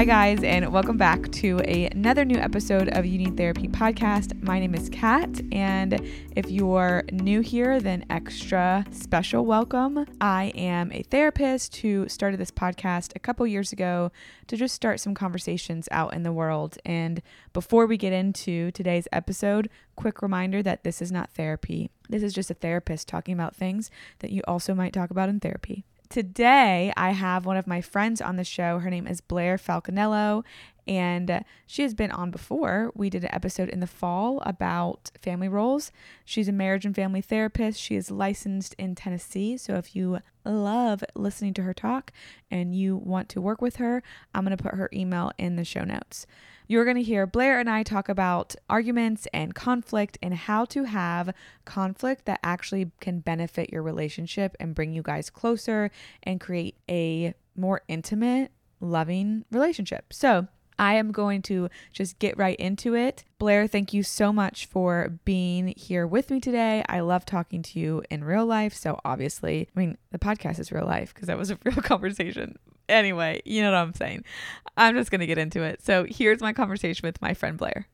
Hi guys, and welcome back to another new episode of You Need Therapy podcast. My name is Kat, and if you're new here, then extra special welcome. I am a therapist who started this podcast a couple years ago to just start some conversations out in the world. And before we get into today's episode, quick reminder that this is not therapy. This is just a therapist talking about things that you also might talk about in therapy. Today, I have one of my friends on the show. Her name is Blair Falconello, and she has been on before. We did an episode in the fall about family roles. She's a marriage and family therapist. She is licensed in Tennessee. So if you love listening to her talk and you want to work with her, I'm going to put her email in the show notes. You're going to hear Blair and I talk about arguments and conflict and how to have conflict that actually can benefit your relationship and bring you guys closer and create a more intimate, loving relationship. So I am going to just get right into it. Blair, thank you so much for being here with me today. I love talking to you in real life. So obviously, the podcast is real life because that was a real conversation. Anyway, you know what I'm saying. I'm just going to get into it. So here's my conversation with my friend Blair.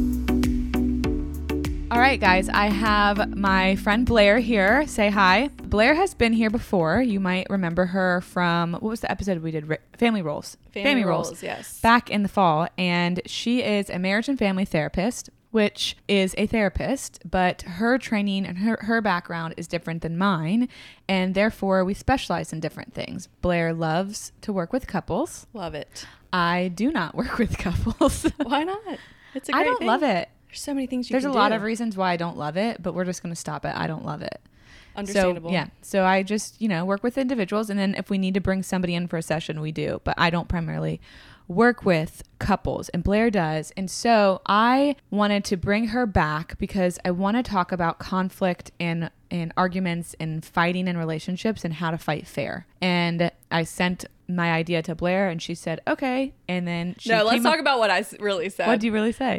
All right, guys, I have my friend Blair here. Say hi. Blair has been here before. You might remember her from, what was the episode we did? Family Roles. Family Roles, yes. Back in the fall. And she is a marriage and family therapist, which is a therapist, but her training and her background is different than mine. And therefore, we specialize in different things. Blair loves to work with couples. Love it. I do not work with couples. Why not? It's a great I don't thing. Love it. There's so many things There's can a do. lot of reasons why I don't love it, but we're just going to stop it. I don't love it. Understandable. So I just, work with individuals. And then if we need to bring somebody in for a session, we do. But I don't primarily work with couples, and Blair does. And so I wanted to bring her back because I want to talk about conflict and arguments and fighting in relationships and how to fight fair. And I sent my idea to Blair and she said, okay. And then let's talk about what I really said. What do you really say?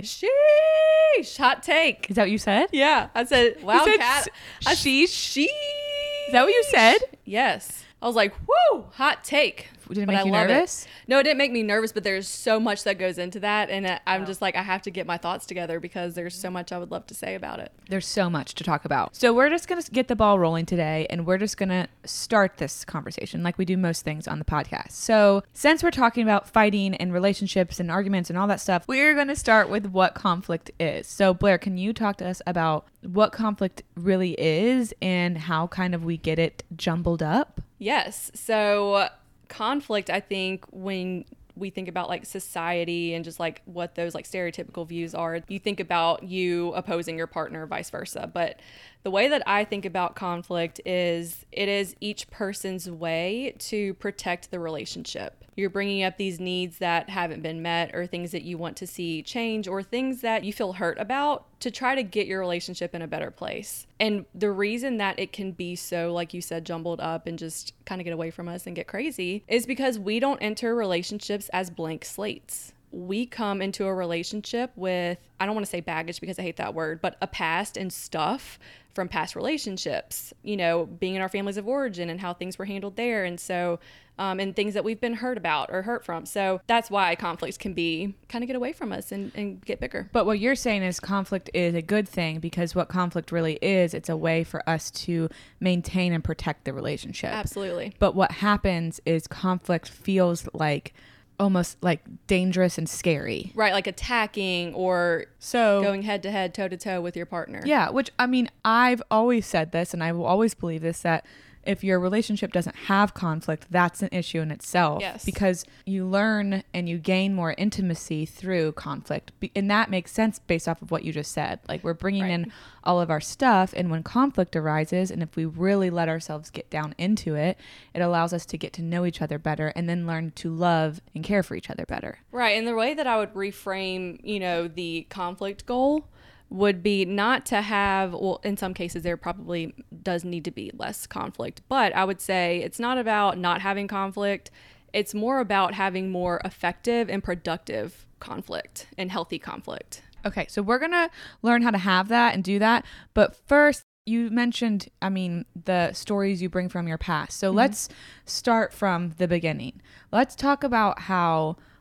Sheesh, hot take. Is that what you said? Yeah. I said, wow, Kat. Sheesh. Is that what you said? Yes. I was like, whoo, hot take. Did it make you nervous? No, it didn't make me nervous, but there's so much that goes into that. And I'm just like, I have to get my thoughts together because there's so much I would love to say about it. There's so much to talk about. So we're just going to get the ball rolling today, and we're just going to start this conversation like we do most things on the podcast. So since we're talking about fighting and relationships and arguments and all that stuff, we're going to start with what conflict is. So Blair, can you talk to us about what conflict really is and how kind of we get it jumbled up? Yes. So conflict, I think when we think about like society and just like what those like stereotypical views are, you think about you opposing your partner, vice versa. But the way that I think about conflict is it is each person's way to protect the relationship. You're bringing up these needs that haven't been met or things that you want to see change or things that you feel hurt about to try to get your relationship in a better place. And the reason that it can be so, like you said, jumbled up and just kind of get away from us and get crazy is because we don't enter relationships as blank slates. We come into a relationship with, I don't want to say baggage because I hate that word, but a past and stuff from past relationships, being in our families of origin and how things were handled there. And so, and things that we've been hurt about or hurt from. So that's why conflicts can be kind of get away from us and get bigger. But what you're saying is conflict is a good thing because what conflict really is, it's a way for us to maintain and protect the relationship. Absolutely. But what happens is conflict feels like almost like dangerous and scary. Right, like attacking or going head to head, toe to toe with your partner. Yeah, which I've always said this and I will always believe this, that if your relationship doesn't have conflict, that's an issue in itself. Yes. Because you learn and you gain more intimacy through conflict. And that makes sense based off of what you just said. Like we're bringing in all of our stuff, and when conflict arises, and if we really let ourselves get down into it, it allows us to get to know each other better and then learn to love and care for each other better. Right. And the way that I would reframe, the conflict goal would be not to have, well, in some cases there probably does need to be less conflict, but I would say it's not about not having conflict. It's more about having more effective and productive conflict and healthy conflict. Okay, so we're going to learn how to have that and do that. But first, you mentioned, the stories you bring from your past. So let's start from the beginning. Let's talk about how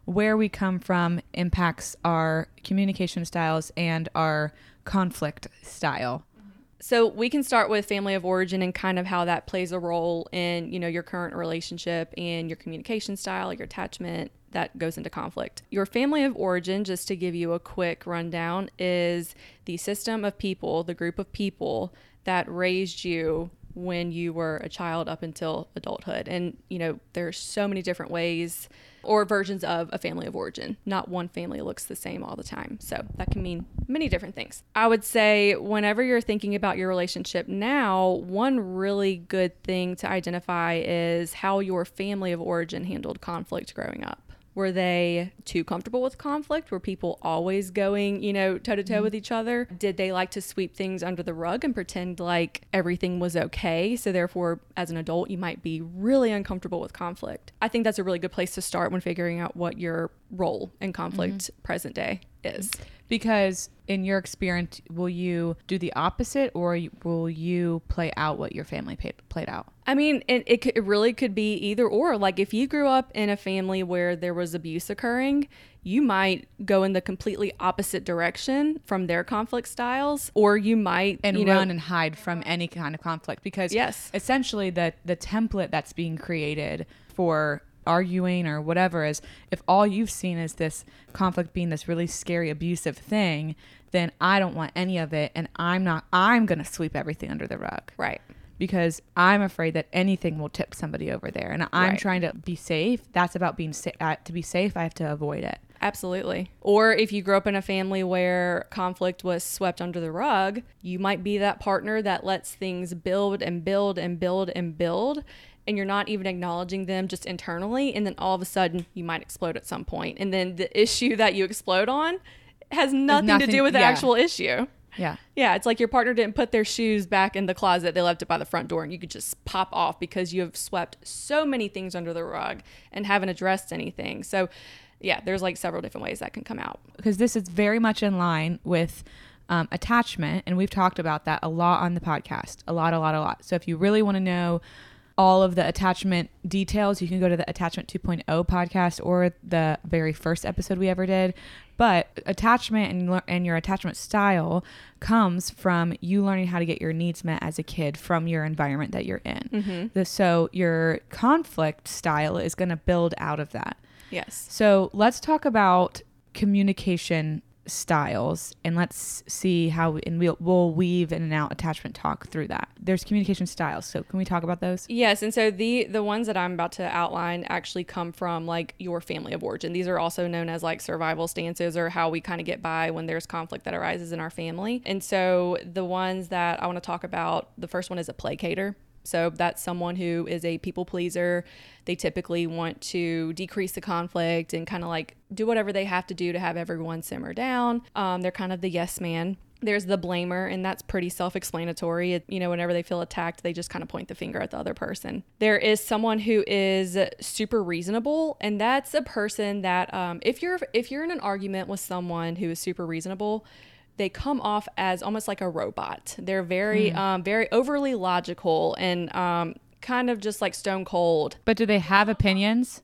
where we come from impacts our communication styles and our conflict style. So we can start with family of origin and kind of how that plays a role in, your current relationship and your communication style, your attachment that goes into conflict. Your family of origin, just to give you a quick rundown, is the system of people, the group of people that raised you when you were a child up until adulthood. And, there's so many different ways or versions of a family of origin. Not one family looks the same all the time. So that can mean many different things. I would say whenever you're thinking about your relationship now, one really good thing to identify is how your family of origin handled conflict growing up. Were they too comfortable with conflict? Were people always going, toe-to-toe with each other? Did they like to sweep things under the rug and pretend like everything was okay? So therefore, as an adult, you might be really uncomfortable with conflict. I think that's a really good place to start when figuring out what your role in conflict present day is. Because in your experience, will you do the opposite, or will you play out what your family played out? I mean, it really could be either or. Like if you grew up in a family where there was abuse occurring, you might go in the completely opposite direction from their conflict styles, or you might run and hide from any kind of conflict, because essentially the template that's being created for arguing or whatever is, if all you've seen is this conflict being this really scary abusive thing, then I don't want any of it, and I'm going to sweep everything under the rug. Right. Because I'm afraid that anything will tip somebody over there, and I'm trying to be safe. That's about being to be safe. I have to avoid it. Absolutely. Or if you grew up in a family where conflict was swept under the rug, you might be that partner that lets things build and build and build and build, and you're not even acknowledging them just internally, and then all of a sudden you might explode at some point, and then the issue that you explode on has nothing to do with the actual issue. Yeah. Yeah, it's like your partner didn't put their shoes back in the closet. They left it by the front door, and you could just pop off because you have swept so many things under the rug and haven't addressed anything. So yeah, there's like several different ways that can come out. Because this is very much in line with attachment, and we've talked about that a lot on the podcast. A lot. So if you really want to know all of the attachment details, you can go to the Attachment 2.0 podcast or the very first episode we ever did. But attachment and your attachment style comes from you learning how to get your needs met as a kid from your environment that you're in. So your conflict style is going to build out of that. Yes. So let's talk about communication styles, and let's see how, and we'll weave in and out attachment talk through that. There's communication styles, so can we talk about those? Yes. And so the ones that I'm about to outline actually come from like your family of origin. These are also known as like survival stances, or how we kind of get by when there's conflict that arises in our family. And so the ones that I want to talk about, the first one is a placater. So that's someone who is a people pleaser. They typically want to decrease the conflict and kind of like do whatever they have to do to have everyone simmer down. They're kind of the yes man. There's the blamer, and that's pretty self-explanatory. Whenever they feel attacked, they just kind of point the finger at the other person. There is someone who is super reasonable, and that's a person that if you're in an argument with someone who is super reasonable, they come off as almost like a robot. They're very, very overly logical and kind of just like stone cold. But do they have opinions?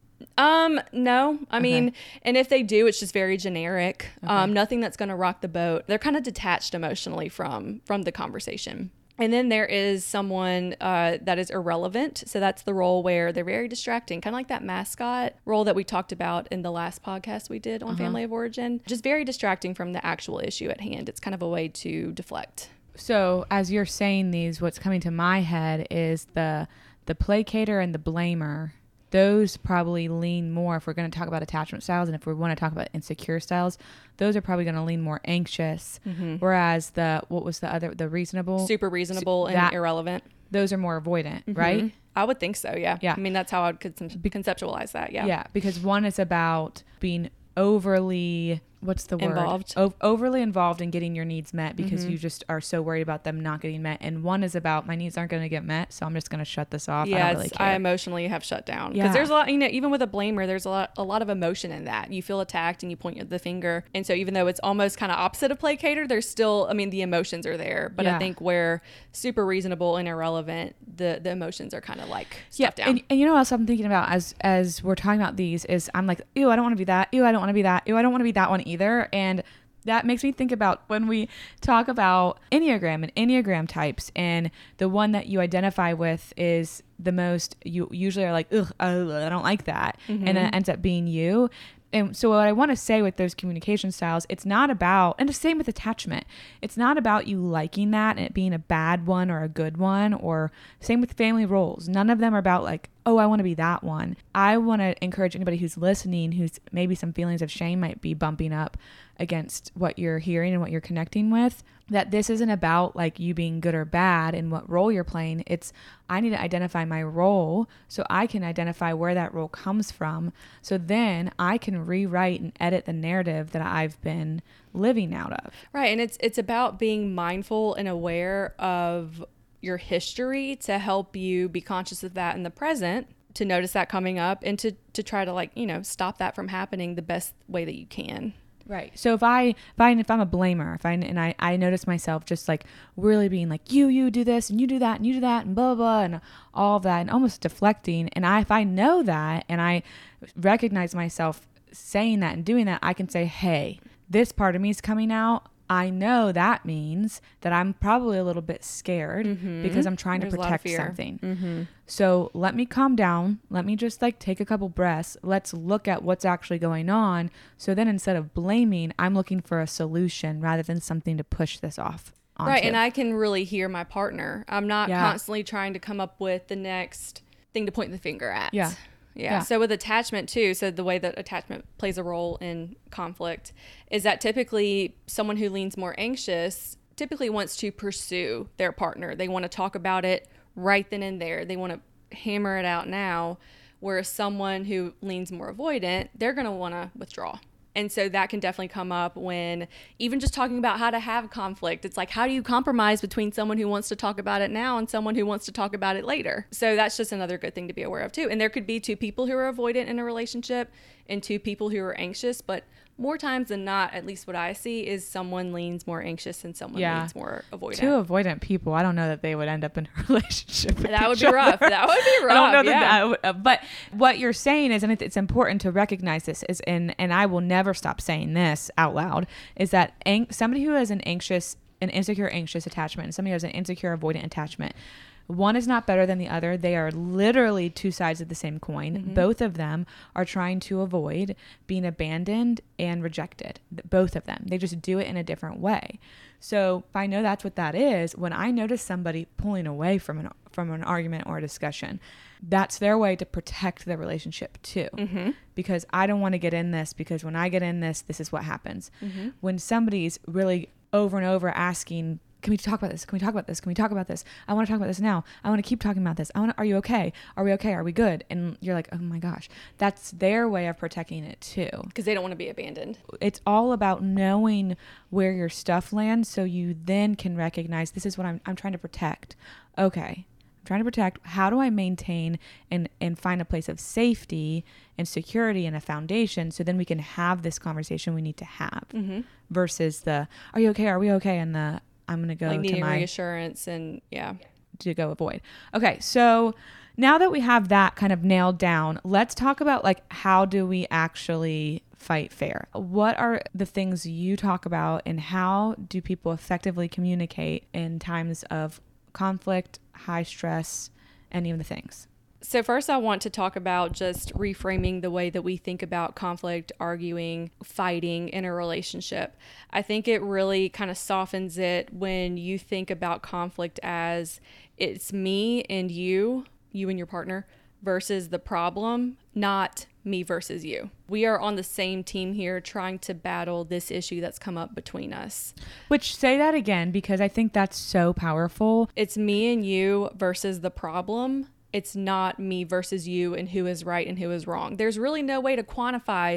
No. I mean, and if they do, it's just very generic. Nothing that's going to rock the boat. They're kind of detached emotionally from the conversation. And then there is someone that is irrelevant. So that's the role where they're very distracting, kind of like that mascot role that we talked about in the last podcast we did on family of origin. Just very distracting from the actual issue at hand. It's kind of a way to deflect. So as you're saying these, what's coming to my head is the placater and the blamer. Those probably lean more, if we're going to talk about attachment styles, and if we want to talk about insecure styles, those are probably going to lean more anxious. Whereas the reasonable? Super reasonable and irrelevant. Those are more avoidant, right? I would think so, yeah. Yeah. I mean, that's how I would conceptualize that, yeah. Yeah, because one is about being overly what's the word? Involved. Overly involved in getting your needs met because you just are so worried about them not getting met. And one is about my needs aren't going to get met, so I'm just going to shut this off. I don't really care. I emotionally have shut down because there's a lot, even with a blamer, there's a lot of emotion in that. You feel attacked and you point the finger. And so even though it's almost kind of opposite of placator, there's still, the emotions are there. But I think where super reasonable and irrelevant, the emotions are kind of like stuffed down. And you know what else I'm thinking about as we're talking about these is I'm like, ew, I don't want to be that. Ew, I don't want to be that. Ew, I don't want to be that one either. And that makes me think about when we talk about Enneagram and Enneagram types, and the one that you identify with is the most, you usually are like, ugh, I don't like that. And it ends up being you. And so what I want to say with those communication styles, it's not about, and the same with attachment, it's not about you liking that and it being a bad one or a good one, or same with family roles. None of them are about like, oh, I want to be that one. I want to encourage anybody who's listening, who's maybe some feelings of shame might be bumping up against what you're hearing and what you're connecting with, that this isn't about like you being good or bad and what role you're playing. It's, I need to identify my role so I can identify where that role comes from. So then I can rewrite and edit the narrative that I've been living out of. Right. And it's about being mindful and aware of your history to help you be conscious of that in the present, to notice that coming up and to try to stop that from happening the best way that you can. Right. So if I'm a blamer, I notice myself just like really being like, you do this and you do that and you do that and blah, blah, blah, and all of that and almost deflecting. And if I know that and I recognize myself saying that and doing that, I can say, hey, this part of me is coming out. I know that means that I'm probably a little bit scared because I'm trying to protect something. So let me calm down. Let me just like take a couple breaths. Let's look at what's actually going on. So then instead of blaming, I'm looking for a solution rather than something to push this off onto. Right. And I can really hear my partner. I'm not constantly trying to come up with the next thing to point the finger at. Yeah. So with attachment too, so the way that attachment plays a role in conflict is that typically someone who leans more anxious typically wants to pursue their partner. They want to talk about it right then and there. They want to hammer it out now. Whereas someone who leans more avoidant, they're going to want to withdraw. And so that can definitely come up when even just talking about how to have conflict. It's like, how do you compromise between someone who wants to talk about it now and someone who wants to talk about it later? So that's just another good thing to be aware of too. And there could be two people who are avoidant in a relationship and two people who are anxious, but more times than not, at least what I see, is someone leans more anxious and someone leans more avoidant. Two avoidant people, I don't know that they would end up in a relationship with That would each be other. rough. That would be rough. I don't know that but what you're saying is, and it's important to recognize this, is, and I will never stop saying this out loud, is that somebody who has an insecure anxious attachment and somebody who has an insecure avoidant attachment, one is not better than the other. They are literally two sides of the same coin. Both of them are trying to avoid being abandoned and rejected. Both of them. They just do it in a different way. So if I know that's what that is, when I notice somebody pulling away from an argument or a discussion, that's their way to protect the relationship too. Because I don't want to get in this, because when I get in this is what happens. When somebody's really over and over asking, can we talk about this? Can we talk about this? Can we talk about this? I want to talk about this now. I want to keep talking about this. Are you okay? Are we okay? Are we good? And you're like, oh my gosh, that's their way of protecting it too. Because they don't want to be abandoned. It's all about knowing where your stuff lands, so you then can recognize, this is what I'm trying to protect. Okay. I'm trying to protect. How do I maintain and find a place of safety and security and a foundation, so then we can have this conversation we need to have versus the, are you okay? Are we okay? And the, I'm going to go like needing to my reassurance and to go avoid. Okay. So now that we have that kind of nailed down, let's talk about like, how do we actually fight fair? What are the things you talk about, and how do people effectively communicate in times of conflict, high stress, any of the things? So first I want to talk about just reframing the way that we think about conflict, arguing, fighting in a relationship. I think it really kind of softens it when you think about conflict as it's me and you and your partner versus the problem, not me versus you. We are on the same team here trying to battle this issue that's come up between us. Which, say that again, because I think that's so powerful. It's me and you versus the problem. It's not me versus you and who is right and who is wrong. There's really no way to quantify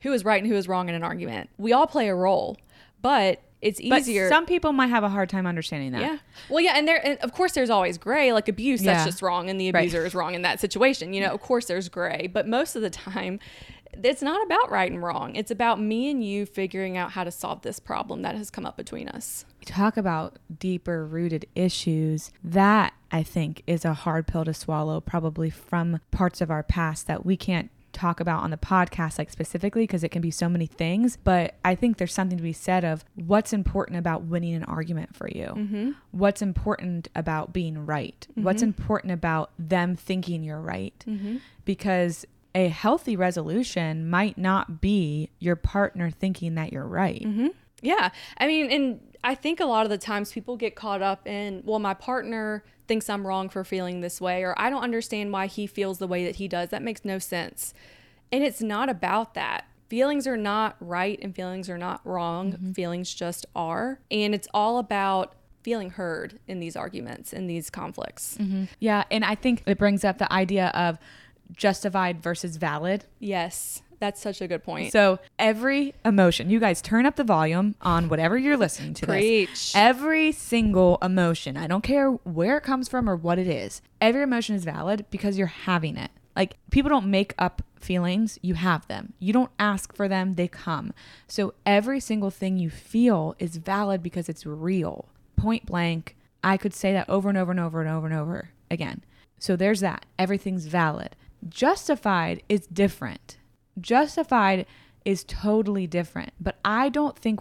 who is right and who is wrong in an argument. We all play a role, but it's easier. But some people might have a hard time understanding that. Yeah. Well, yeah. And of course there's always gray, like abuse. That's Yeah. just wrong. And the abuser is wrong in that situation. You know, of course there's gray, but most of the time it's not about right and wrong. It's about me and you figuring out how to solve this problem that has come up between us. Talk about deeper rooted issues. That, I think, is a hard pill to swallow, probably from parts of our past that we can't talk about on the podcast, like specifically, because it can be so many things. But I think there's something to be said of what's important about winning an argument for you. Mm-hmm. What's important about being right. Mm-hmm. What's important about them thinking you're right. Mm-hmm. Because a healthy resolution might not be your partner thinking that you're right. Mm-hmm. Yeah. I mean, and I think a lot of the times people get caught up in, well, my partner thinks I'm wrong for feeling this way, or I don't understand why he feels the way that he does. That makes no sense. And it's not about that. Feelings are not right and feelings are not wrong. Mm-hmm. Feelings just are. And it's all about feeling heard in these arguments, in these conflicts. Mm-hmm. Yeah. And I think it brings up the idea of justified versus valid. Yes. That's such a good point. So every emotion, you guys turn up the volume on whatever you're listening to. Preach. This. Every single emotion, I don't care where it comes from or what it is. Every emotion is valid because you're having it. Like, people don't make up feelings, you have them. You don't ask for them, they come. So every single thing you feel is valid because it's real. Point blank, I could say that over and over and over and over and over again. So there's that. Everything's valid. Justified is different. Justified is totally different, but I don't think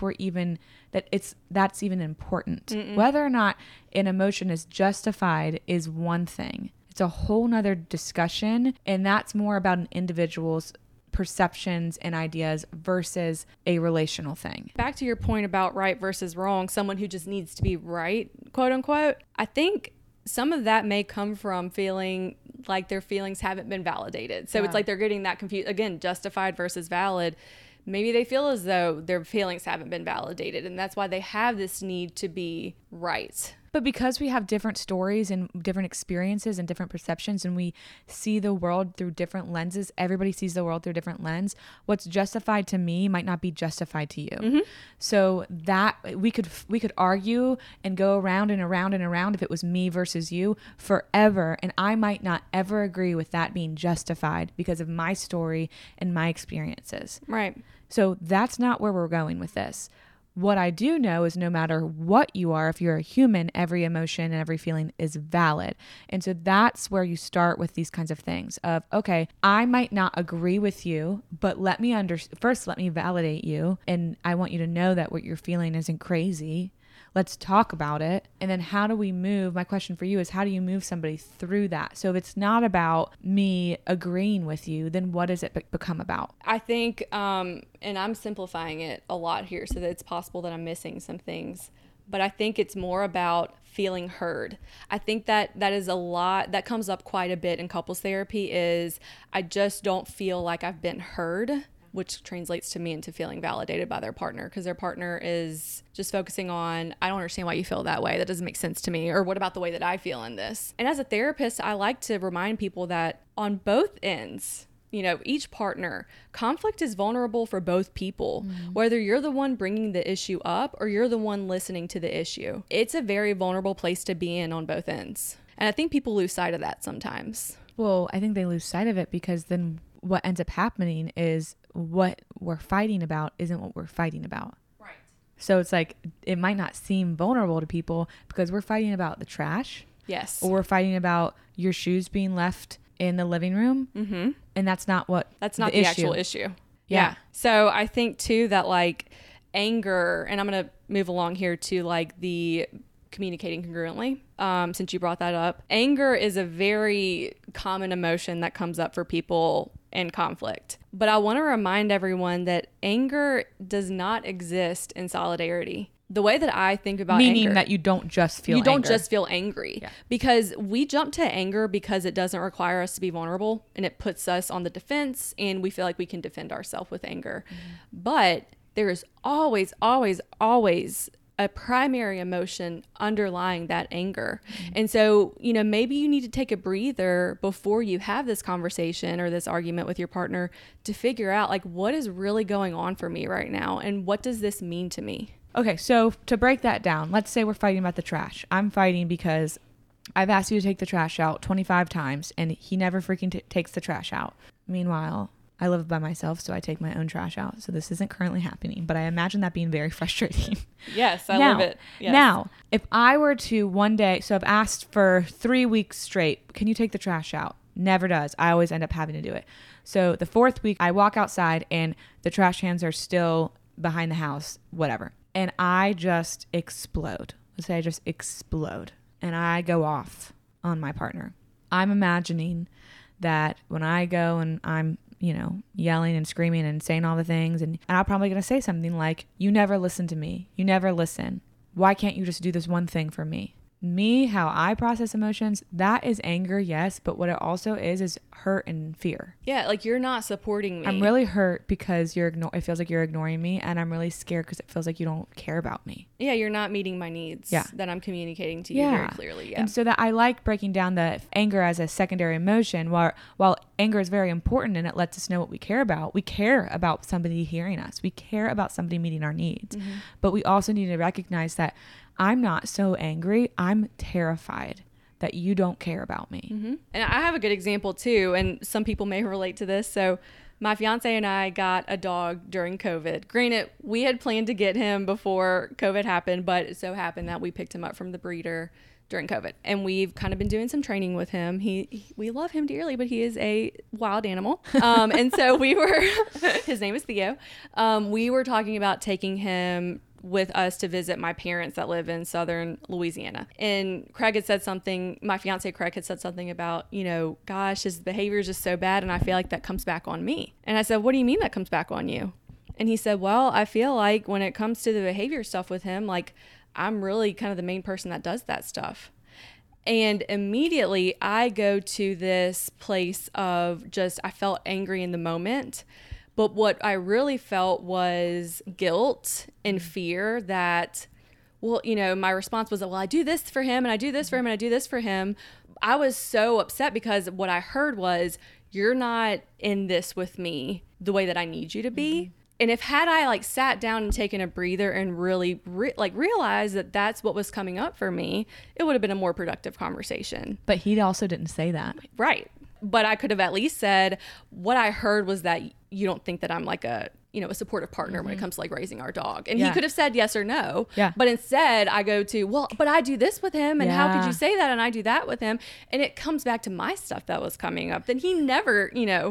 that's even important. Mm-mm. Whether or not an emotion is justified is one thing. It's a whole nother discussion, and that's more about an individual's perceptions and ideas versus a relational thing. Back to your point about right versus wrong, someone who just needs to be right, quote unquote, I think some of that may come from feeling like their feelings haven't been validated. So it's like they're getting that confused. Again, justified versus valid. Maybe they feel as though their feelings haven't been validated, and that's why they have this need to be right. But because we have different stories and different experiences and different perceptions, and we see the world through different lenses, everybody sees the world through a different lens. What's justified to me might not be justified to you. Mm-hmm. So that we could argue and go around and around and around if it was me versus you forever, and I might not ever agree with that being justified because of my story and my experiences. Right. So that's not where we're going with this. What I do know is no matter what you are, if you're a human, every emotion and every feeling is valid. And so that's where you start with these kinds of things of, okay, I might not agree with you, but first let me validate you. And I want you to know that what you're feeling isn't crazy. Let's talk about it. And then how do we move? My question for you is, how do you move somebody through that? So if it's not about me agreeing with you, then what does it become about? I think, and I'm simplifying it a lot here so that it's possible that I'm missing some things, but I think it's more about feeling heard. I think that is a lot that comes up quite a bit in couples therapy is I just don't feel like I've been heard, which translates to me into feeling validated by their partner because their partner is just focusing on, I don't understand why you feel that way. That doesn't make sense to me. Or what about the way that I feel in this? And as a therapist, I like to remind people that on both ends, each partner, conflict is vulnerable for both people, whether you're the one bringing the issue up or you're the one listening to the issue. It's a very vulnerable place to be in on both ends. And I think people lose sight of that sometimes. Well, I think they lose sight of it because then what ends up happening is what we're fighting about isn't what we're fighting about. Right. So it's like, it might not seem vulnerable to people because we're fighting about the trash. Yes. Or we're fighting about your shoes being left in the living room. Mm-hmm. And that's not the actual issue. Yeah. So I think too that like anger, and I'm going to move along here to like the communicating congruently, since you brought that up. Anger is a very common emotion that comes up for people in conflict. But I want to remind everyone that anger does not exist in solidarity. The way that I think about meaning anger, that you don't just feel don't just feel angry. Yeah. Because we jump to anger because it doesn't require us to be vulnerable and it puts us on the defense and we feel like we can defend ourselves with anger. Mm-hmm. But there is always, always, always a primary emotion underlying that anger. And so, you know, maybe you need to take a breather before you have this conversation or this argument with your partner to figure out like what is really going on for me right now and what does this mean to me? Okay, so to break that down, let's say we're fighting about the trash. I'm fighting because I've asked you to take the trash out 25 times and he never freaking takes the trash out. Meanwhile, I live by myself, so I take my own trash out. So this isn't currently happening, but I imagine that being very frustrating. Yes, I live it. Yes. Now, if I were to one day, so I've asked for 3 weeks straight, can you take the trash out? Never does. I always end up having to do it. So the 4th week, I walk outside and the trash cans are still behind the house, whatever. And I just explode. Let's say I just explode. And I go off on my partner. I'm imagining that when I go and I'm, you know, yelling and screaming and saying all the things, and I'm probably going to say something like, you never listen to me. You never listen. Why can't you just do this one thing for me? Me, how I process emotions, that is anger, yes, but what it also is hurt and fear. Yeah, like you're not supporting me. I'm really hurt because it feels like you're ignoring me, and I'm really scared because it feels like you don't care about me. Yeah, you're not meeting my needs that I'm communicating to you very clearly. Yeah. And so that I like breaking down the anger as a secondary emotion. While anger is very important and it lets us know what we care about somebody hearing us. We care about somebody meeting our needs. Mm-hmm. But we also need to recognize that I'm not so angry. I'm terrified that you don't care about me. Mm-hmm. And I have a good example too, and some people may relate to this. So my fiance and I got a dog during COVID. Granted, we had planned to get him before COVID happened, but it so happened that we picked him up from the breeder during COVID. And we've kind of been doing some training with him. We love him dearly, but he is a wild animal. And so his name is Theo. We were talking about taking him with us to visit my parents that live in southern Louisiana. And Craig had said something, my fiance Craig had said something about, you know, gosh, his behavior is just so bad and I feel like that comes back on me. And I said, what do you mean that comes back on you? And he said, well, I feel like when it comes to the behavior stuff with him, like I'm really kind of the main person that does that stuff. And immediately I go to this place of just, I felt angry in the moment. But what I really felt was guilt and fear that, well, you know, my response was, well, I do this for him and I do this for him and I do this for him. I was so upset because what I heard was, you're not in this with me the way that I need you to be. Mm-hmm. And had I like sat down and taken a breather and really realized that that's what was coming up for me, it would have been a more productive conversation. But he also didn't say that. Right. But I could have at least said, what I heard was that you don't think that I'm like a supportive partner mm-hmm. when it comes to like raising our dog. And he could have said yes or no. Yeah. But instead I go to, well, but I do this with him. And how could you say that? And I do that with him. And it comes back to my stuff that was coming up. Then he never,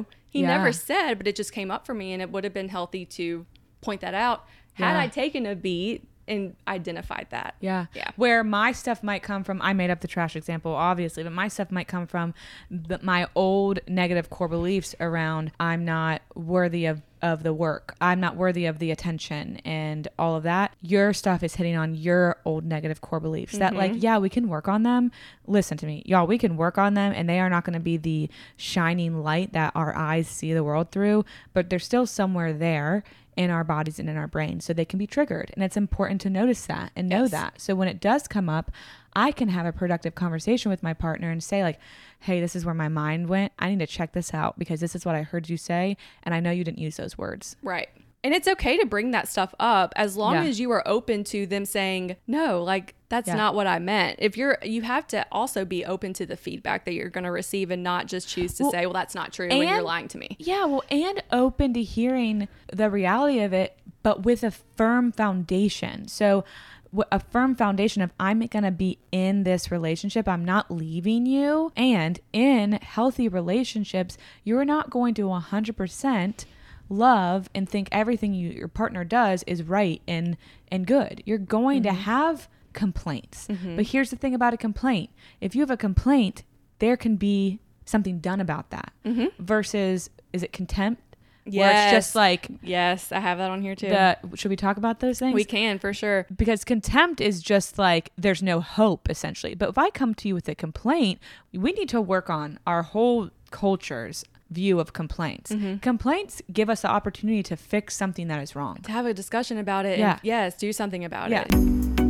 never said, but it just came up for me. And it would have been healthy to point that out had I taken a beat and identified that. Yeah. Where my stuff might come from, I made up the trash example, obviously, but my stuff might come from my old negative core beliefs around I'm not worthy of the work. I'm not worthy of the attention and all of that. Your stuff is hitting on your old negative core beliefs that we can work on them. Listen to me, y'all, we can work on them and they are not going to be the shining light that our eyes see the world through, but they're still somewhere there in our bodies and in our brains, so they can be triggered. And it's important to notice that and know that. So when it does come up, I can have a productive conversation with my partner and say like, hey, this is where my mind went. I need to check this out because this is what I heard you say. And I know you didn't use those words. Right. And it's okay to bring that stuff up as long as you are open to them saying, no, like that's not what I meant. You have to also be open to the feedback that you're going to receive and not just choose to say, well, that's not true when you're lying to me. Yeah. Well, and open to hearing the reality of it, but with a firm foundation. So a firm foundation of I'm going to be in this relationship. I'm not leaving you. And in healthy relationships, you're not going to 100% love and think everything your partner does is right and good. You're going to have complaints. Mm-hmm. But here's the thing about a complaint. If you have a complaint, there can be something done about that. Mm-hmm. Versus, is it contempt? Yes. Where it's just like... Yes, I have that on here too. Should we talk about those things? We can, for sure. Because contempt is just like, there's no hope, essentially. But if I come to you with a complaint, we need to work on our whole culture's view of complaints. Mm-hmm. Complaints give us the opportunity to fix something that is wrong. To have a discussion about it. And do something about it.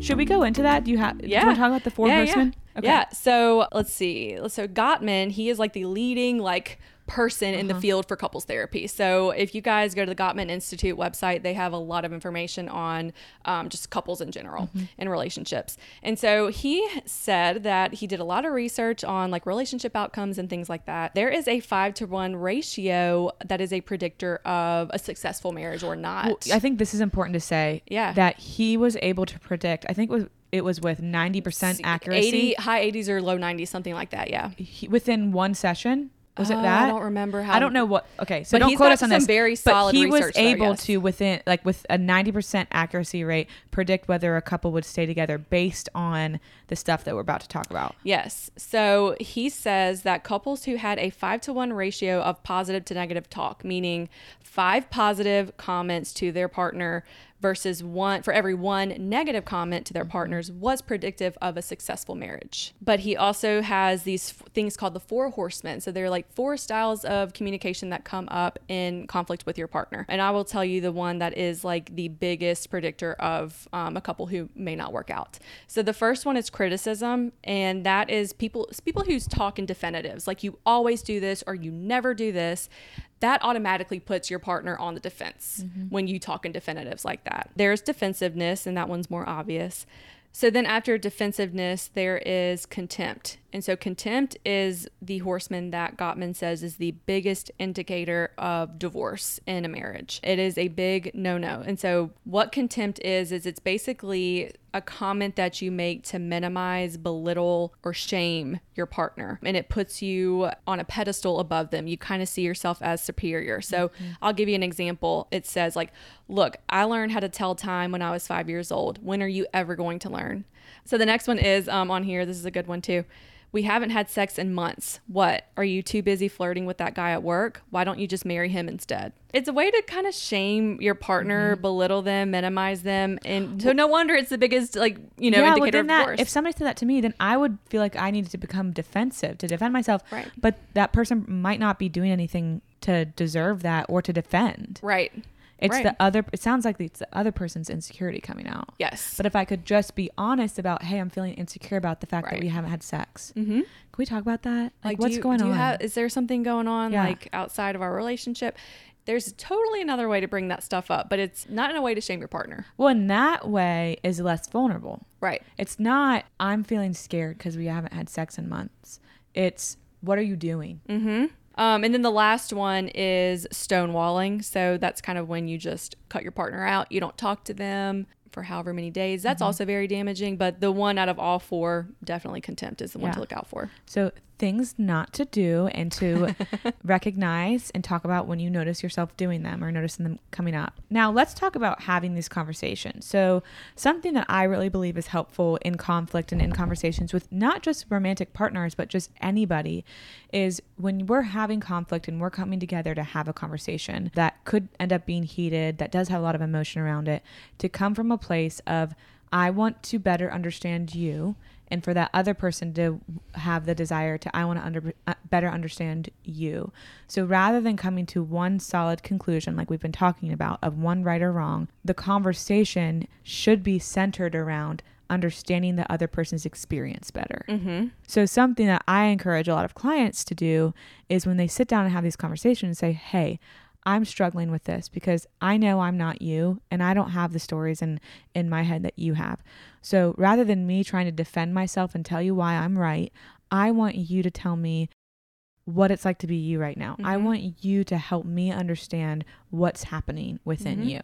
should we go into that? Do you want to talk about the 4 horsemen? Okay. Yeah. So let's see. So Gottman, he is like the leading like person in the field for couples therapy. So if you guys go to the Gottman Institute website, they have a lot of information on just couples in general and relationships. And so he said that he did a lot of research on like relationship outcomes and things like that. There is a 5-to-1 ratio that is a predictor of a successful marriage or not. Well, I think this is important to say that he was able to predict, I think it was with 90% accuracy. High 80s or low 90s, something like that. Yeah. Within one session. Was it that? I don't remember how. I don't know what. Okay, so don't quote us on this. Very solid but he research was able to, within like with a 90% accuracy rate, predict whether a couple would stay together based on the stuff that we're about to talk about. Yes. So he says that couples who had a 5-to-1 ratio of positive to negative talk, meaning 5 positive comments to their partner versus 1 for every 1 negative comment to their partners, was predictive of a successful marriage. But he also has these things called the 4 horsemen. So they're like 4 styles of communication that come up in conflict with your partner. And I will tell you the one that is like the biggest predictor of a couple who may not work out. So the first one is criticism, and that is people who talk in definitives, like you always do this or you never do this. That automatically puts your partner on the defense when you talk in definitives like that. There's defensiveness, and that one's more obvious. So then after defensiveness, there is contempt. And so contempt is the horseman that Gottman says is the biggest indicator of divorce in a marriage. It is a big no-no. And so what contempt is it's basically a comment that you make to minimize, belittle, or shame your partner. And it puts you on a pedestal above them. You kind of see yourself as superior. So I'll give you an example. It says like, look, I learned how to tell time when I was 5 years old. When are you ever going to learn? So the next one is on here. This is a good one too. We haven't had sex in months. What? Are you too busy flirting with that guy at work? Why don't you just marry him instead? It's a way to kind of shame your partner, belittle them, minimize them. And so no wonder it's the biggest, indicator of divorce. If somebody said that to me, then I would feel like I needed to become defensive to defend myself. Right. But that person might not be doing anything to deserve that or to defend. Right. It sounds like it's the other person's insecurity coming out. Yes. But if I could just be honest about, hey, I'm feeling insecure about the fact that we haven't had sex. Can we talk about that? Like what's going on? Is there something going on like outside of our relationship? There's totally another way to bring that stuff up, but it's not in a way to shame your partner. Well, in that way is less vulnerable. Right. It's not, I'm feeling scared because we haven't had sex in months. It's, what are you doing? And then the last one is stonewalling. So that's kind of when you just cut your partner out. You don't talk to them for however many days. That's also very damaging. But the one out of all 4, definitely contempt is the one to look out for. So things not to do and to recognize and talk about when you notice yourself doing them or noticing them coming up. Now let's talk about having these conversations. So something that I really believe is helpful in conflict and in conversations with not just romantic partners, but just anybody, is when we're having conflict and we're coming together to have a conversation that could end up being heated, that does have a lot of emotion around it, to come from a place of, I want to better understand you, and for that other person to have the desire to, I want to better understand you. So rather than coming to one solid conclusion, like we've been talking about, of one right or wrong, the conversation should be centered around understanding the other person's experience better. So something that I encourage a lot of clients to do is when they sit down and have these conversations, say, hey, I'm struggling with this because I know I'm not you and I don't have the stories in my head that you have. So rather than me trying to defend myself and tell you why I'm right, I want you to tell me what it's like to be you right now. I want you to help me understand what's happening within you.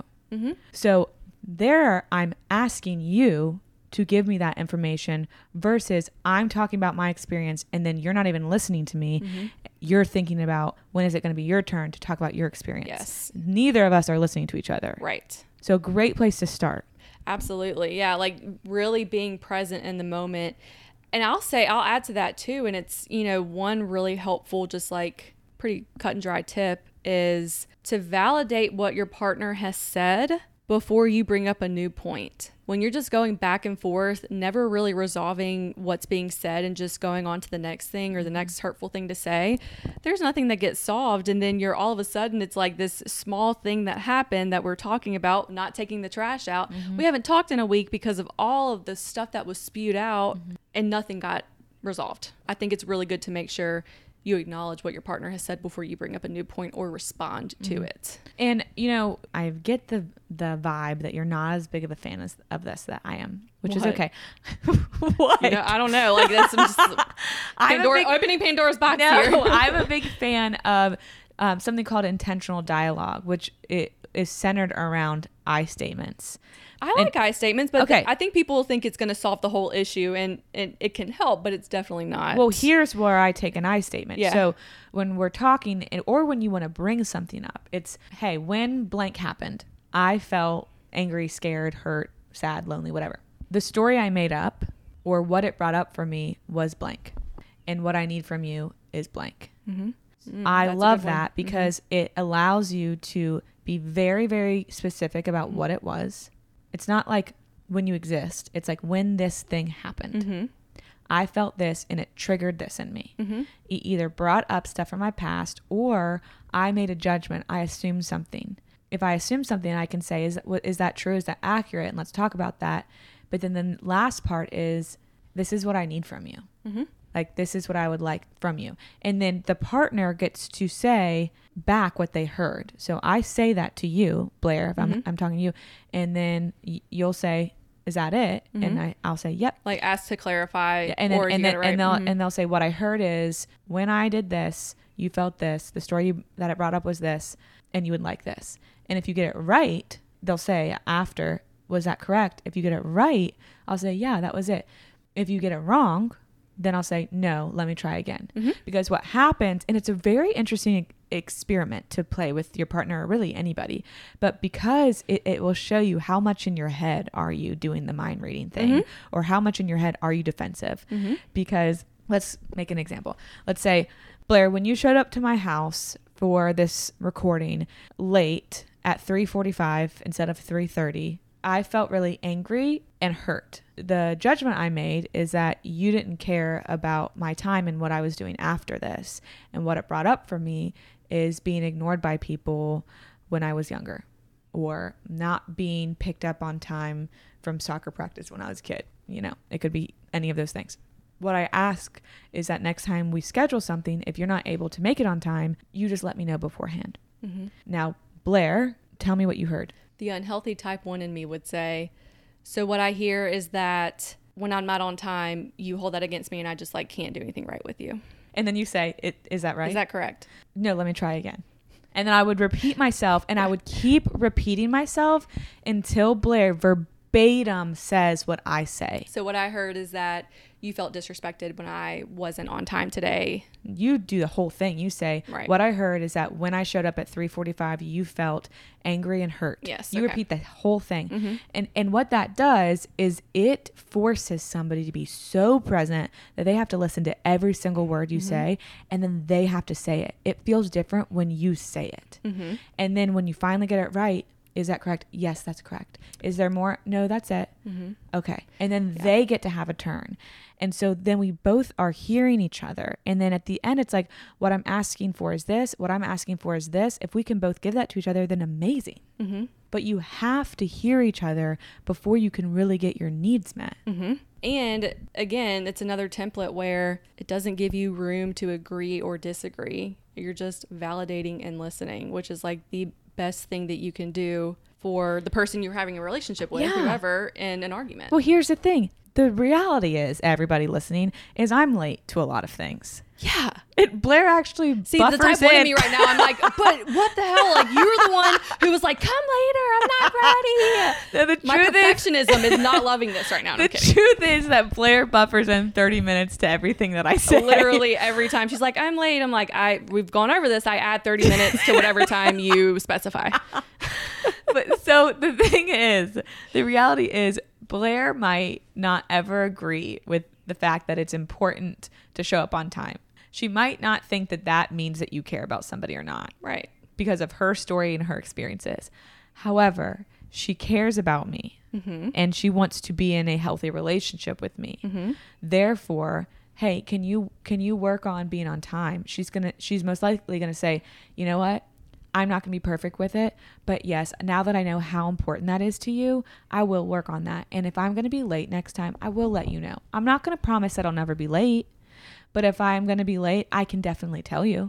So there I'm asking you to give me that information versus I'm talking about my experience and then you're not even listening to me. You're thinking about when is it going to be your turn to talk about your experience. Yes. Neither of us are listening to each other. Right. So great place to start. Absolutely. Yeah. Like really being present in the moment. And I'll add to that too. And it's, one really helpful, just like pretty cut and dry tip is to validate what your partner has said before you bring up a new point. When you're just going back and forth, never really resolving what's being said and just going on to the next thing or the next hurtful thing to say, there's nothing that gets solved. And then you're all of a sudden, it's like this small thing that happened that we're talking about, not taking the trash out. We haven't talked in a week because of all of the stuff that was spewed out and nothing got resolved. I think it's really good to make sure you acknowledge what your partner has said before you bring up a new point or respond to it. And, I get the vibe that you're not as big of a fan of this that I am, which is okay. What? I don't know. Like, that's just opening Pandora's box here. I'm a big fan of something called intentional dialogue, which it is centered around I statements. I like I statements, but I think people think it's going to solve the whole issue, and it can help, but it's definitely not. Well, here's where I take an I statement. Yeah. So when we're talking or when you want to bring something up, it's, hey, when blank happened, I felt angry, scared, hurt, sad, lonely, whatever. The story I made up or what it brought up for me was blank. And what I need from you is blank. I love that because it allows you to be very, very specific about what it was. It's not like when you exist. It's like when this thing happened. I felt this and it triggered this in me. It either brought up stuff from my past or I made a judgment. I assumed something. If I assume something, I can say, is that true? Is that accurate? And let's talk about that. But then the last part is, this is what I need from you. Like, this is what I would like from you. And then the partner gets to say back what they heard. So I say that to you, Blair, if I'm talking to you, and then you'll say, is that it? And I'll say, yep. Like, ask to clarify. Yeah, and they'll say, what I heard is when I did this, you felt this, the story that it brought up was this, and you would like this. And if you get it right, they'll say after, was that correct? If you get it right, I'll say, yeah, that was it. If you get it wrong, then I'll say, no, let me try again. Because what happens, and it's a very interesting experiment to play with your partner or really anybody, but because it will show you how much in your head are you doing the mind reading thing or how much in your head are you defensive. Because let's make an example. Let's say, Blair, when you showed up to my house for this recording late at 3:45 instead of 3:30, I felt really angry and hurt. The judgment I made is that you didn't care about my time and what I was doing after this. And what it brought up for me is being ignored by people when I was younger or not being picked up on time from soccer practice when I was a kid. It could be any of those things. What I ask is that next time we schedule something, if you're not able to make it on time, you just let me know beforehand. Now, Blair, tell me what you heard. The unhealthy type 1 in me would say, so what I hear is that when I'm not on time, you hold that against me and I just can't do anything right with you. And then you say, is that right? Is that correct? No, let me try again. And then I would repeat myself and I would keep repeating myself until Blair verbatim says what I say. So what I heard is that you felt disrespected when I wasn't on time today. You do the whole thing. You say, right. What I heard is that when I showed up at 3:45, you felt angry and hurt. Yes. You repeat the whole thing. And what that does is it forces somebody to be so present that they have to listen to every single word you say, and then they have to say it. It feels different when you say it. And then when you finally get it right, is that correct? Yes, that's correct. Is there more? No, that's it. Okay. And then they get to have a turn. And so then we both are hearing each other. And then at the end, it's like, what I'm asking for is this. What I'm asking for is this. If we can both give that to each other, then amazing. But you have to hear each other before you can really get your needs met. And again, it's another template where it doesn't give you room to agree or disagree. You're just validating and listening, which is the best thing that you can do for the person you're having a relationship with, whoever, in an argument. Well, here's the thing. The reality is, everybody listening, is I'm late to a lot of things. Yeah. Blair actually See, the type one in me right now, I'm like, but what the hell? You're the one who was like, come later, I'm not ready. My perfectionism is not loving this right now. The truth is that Blair buffers in 30 minutes to everything that I say. Literally every time she's like, I'm late. I'm like, we've gone over this. I add 30 minutes to whatever time you specify. But so the thing is, the reality is, Blair might not ever agree with the fact that it's important to show up on time. She might not think that that means that you care about somebody or not. Right. Because of her story and her experiences. However, she cares about me and she wants to be in a healthy relationship with me. Therefore, hey, can you work on being on time? She's most likely going to say, you know what? I'm not going to be perfect with it, but yes, now that I know how important that is to you, I will work on that. And if I'm going to be late next time, I will let you know. I'm not going to promise that I'll never be late, but if I'm going to be late, I can definitely tell you.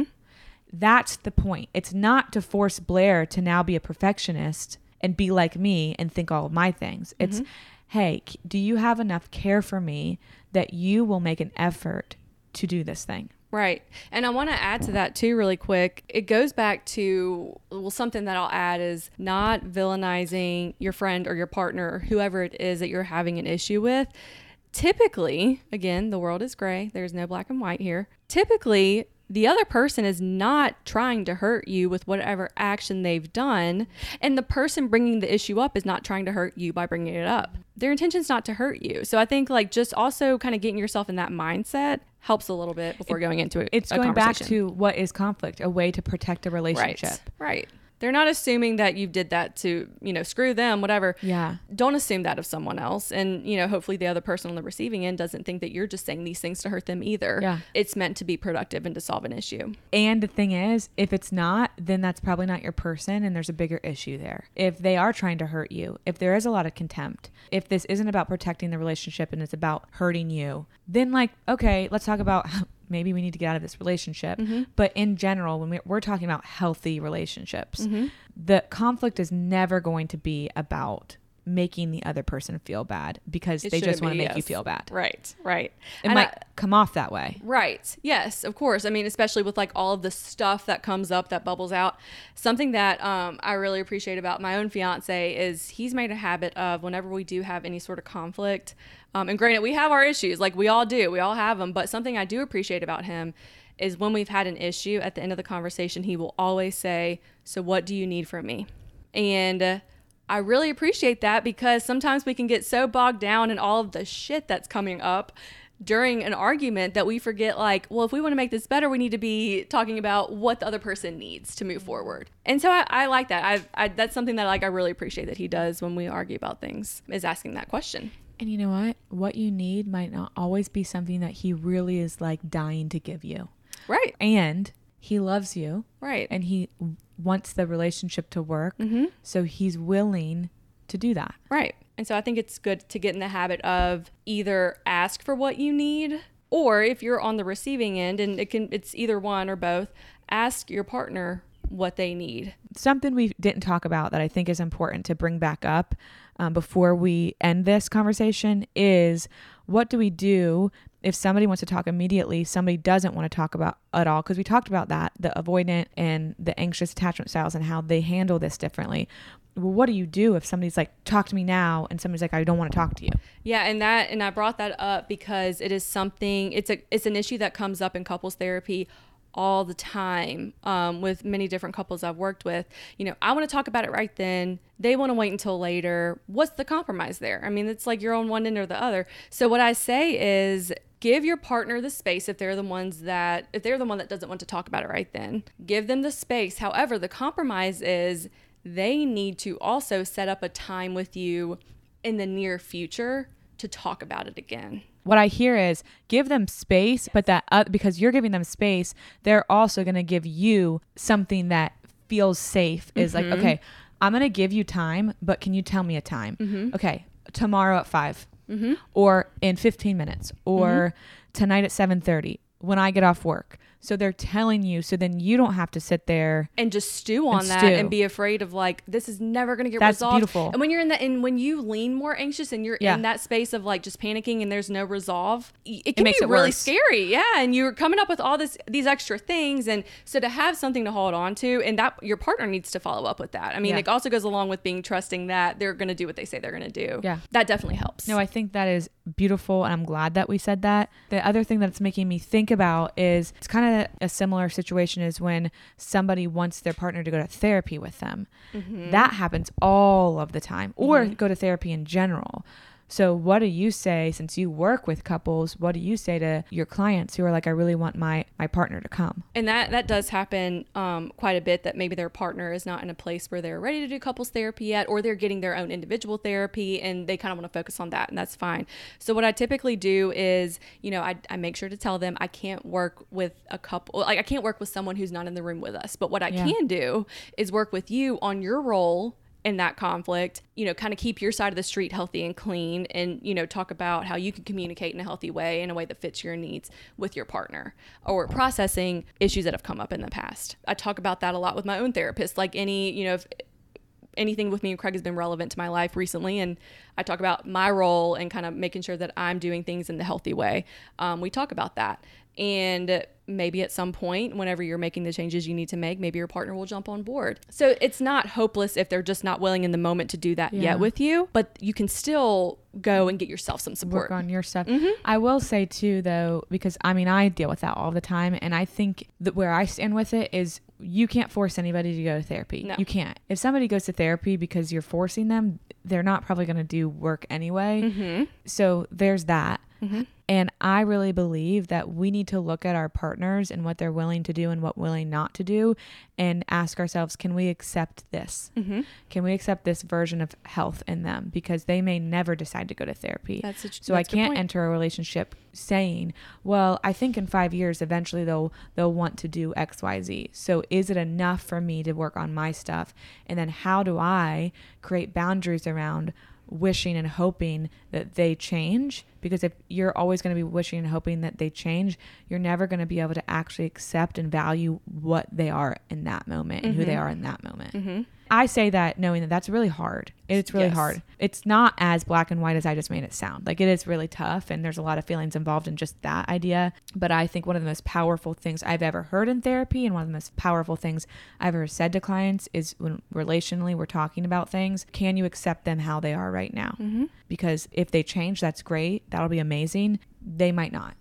That's the point. It's not to force Blair to now be a perfectionist and be like me and think all of my things. It's, hey, do you have enough care for me that you will make an effort to do this thing? Right. And I want to add to that too, really quick. It goes back to, well, something that I'll add is not villainizing your friend or your partner or whoever it is that you're having an issue with. Typically, again, the world is gray. There's no black and white here. Typically, the other person is not trying to hurt you with whatever action they've done. And the person bringing the issue up is not trying to hurt you by bringing it up. Their intention's not to hurt you. So I think like just also kind of getting yourself in that mindset helps a little bit before going into it. It's going back to what is conflict, a way to protect a relationship. Right. They're not assuming that you did that to, screw them, whatever. Yeah. Don't assume that of someone else. And, hopefully the other person on the receiving end doesn't think that you're just saying these things to hurt them either. Yeah. It's meant to be productive and to solve an issue. And the thing is, if it's not, then that's probably not your person and there's a bigger issue there. If they are trying to hurt you, if there is a lot of contempt, if this isn't about protecting the relationship and it's about hurting you, then okay, let's talk about maybe we need to get out of this relationship. But in general, when we're talking about healthy relationships, the conflict is never going to be about making the other person feel bad because they just want to make you feel bad. Right. It might come off that way. Right. Yes, of course. I mean, especially with like all of the stuff that comes up that bubbles out. Something that I really appreciate about my own fiance is he's made a habit of whenever we do have any sort of conflict, and granted, we have our issues, like we all do. We all have them. But something I do appreciate about him is when we've had an issue, at the end of the conversation, he will always say, "So what do you need from me?" And I really appreciate that because sometimes we can get so bogged down in all of the shit that's coming up during an argument that we forget like, well, if we want to make this better, we need to be talking about what the other person needs to move forward. And so I like that. I that's something that I really appreciate that he does when we argue about things, is asking that question. And you know what? What you need might not always be something that he really is like dying to give you. Right. And he loves you. Right. And he wants the relationship to work. So he's willing to do that. Right. And so I think it's good to get in the habit of either ask for what you need, or if you're on the receiving end, and it's either one or both, ask your partner what they need. Something we didn't talk about that I think is important to bring back up before we end this conversation is, what do we do if somebody wants to talk immediately, somebody doesn't want to talk about at all? Because we talked about that, the avoidant and the anxious attachment styles and how they handle this differently. Well, what do you do if somebody's like, talk to me now, and somebody's like, I don't want to talk to you? Yeah, and I brought that up because it is something, it's an issue that comes up in couples therapy all the time, with many different couples I've worked with. I want to talk about it right then. They want to wait until later. What's the compromise there? I mean, it's like you're on one end or the other. So what I say is, give your partner the space if they're the one that doesn't want to talk about it right then. Give them the space. However, the compromise is they need to also set up a time with you in the near future to talk about it again. What I hear is give them space, but that because you're giving them space, they're also going to give you something that feels safe. Is like, okay, I'm going to give you time, but can you tell me a time? Okay, tomorrow at 5, or in 15 minutes, or tonight at 7:30 when I get off work. So they're telling you, so then you don't have to sit there and just stew on that and be afraid of like, this is never going to get resolved. That's beautiful. And when you're in that, and when you lean more anxious and you're in that space of like just panicking and there's no resolve, it can be really scary. Yeah. And you're coming up with all these extra things. And so to have something to hold on to, and that your partner needs to follow up with that. I mean, it also goes along with being trusting that they're going to do what they say they're going to do. Yeah. That definitely helps. No, I think that is beautiful. And I'm glad that we said that. The other thing that's making me think about is it's kind of a similar situation is when somebody wants their partner to go to therapy with them. That happens all of the time, or go to therapy in general. So what do you say, since you work with couples, what do you say to your clients who are like, I really want my partner to come? And that does happen quite a bit, that maybe their partner is not in a place where they're ready to do couples therapy yet, or they're getting their own individual therapy and they kind of want to focus on that, and that's fine. So what I typically do is, I make sure to tell them I can't work with a couple, like I can't work with someone who's not in the room with us. But what I can do is work with you on your role in that conflict, kind of keep your side of the street healthy and clean, and, talk about how you can communicate in a healthy way, in a way that fits your needs with your partner, or processing issues that have come up in the past. I talk about that a lot with my own therapist, like if anything with me and Craig has been relevant to my life recently, and I talk about my role and kind of making sure that I'm doing things in the healthy way. We talk about that. And maybe at some point, whenever you're making the changes you need to make, maybe your partner will jump on board. So it's not hopeless if they're just not willing in the moment to do that yet with you, but you can still go and get yourself some support. Work on your stuff. I will say too, though, because I deal with that all the time. And I think that where I stand with it is, you can't force anybody to go to therapy. No. You can't. If somebody goes to therapy because you're forcing them, they're not probably going to do work anyway. So there's that. And I really believe that we need to look at our partners and what they're willing to do and what willing not to do, and ask ourselves, can we accept this? Can we accept this version of health in them? Because they may never decide to go to therapy. So I can't enter a relationship saying, well, I think in 5 years, eventually they'll want to do X, Y, Z. So is it enough for me to work on my stuff? And then how do I create boundaries around wishing and hoping that they change? Because if you're always going to be wishing and hoping that they change, you're never going to be able to actually accept and value what they are in that moment and who they are in that moment. I say that knowing that that's really hard. It's really hard. It's not as black and white as I just made it sound. Like, it is really tough, and there's a lot of feelings involved in just that idea. But I think one of the most powerful things I've ever heard in therapy, and one of the most powerful things I've ever said to clients, is when relationally we're talking about things, can you accept them how they are right now? Because if they change, that's great. That'll be amazing. They might not.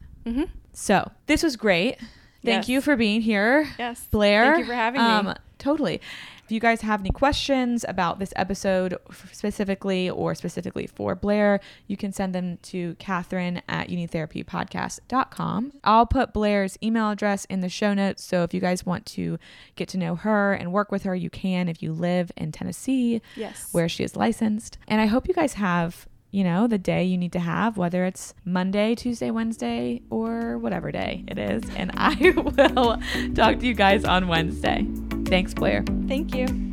So this was great. Thank you for being here. Yes. Blair. Thank you for having me. Totally. If you guys have any questions about this episode specifically, or specifically for Blair, you can send them to Catherine@unitherapypodcast.com. I'll put Blair's email address in the show notes. So if you guys want to get to know her and work with her, you can, if you live in Tennessee, where she is licensed. And I hope you guys have, the day you need to have, whether it's Monday, Tuesday, Wednesday, or whatever day it is. And I will talk to you guys on Wednesday. Thanks, Blair. Thank you.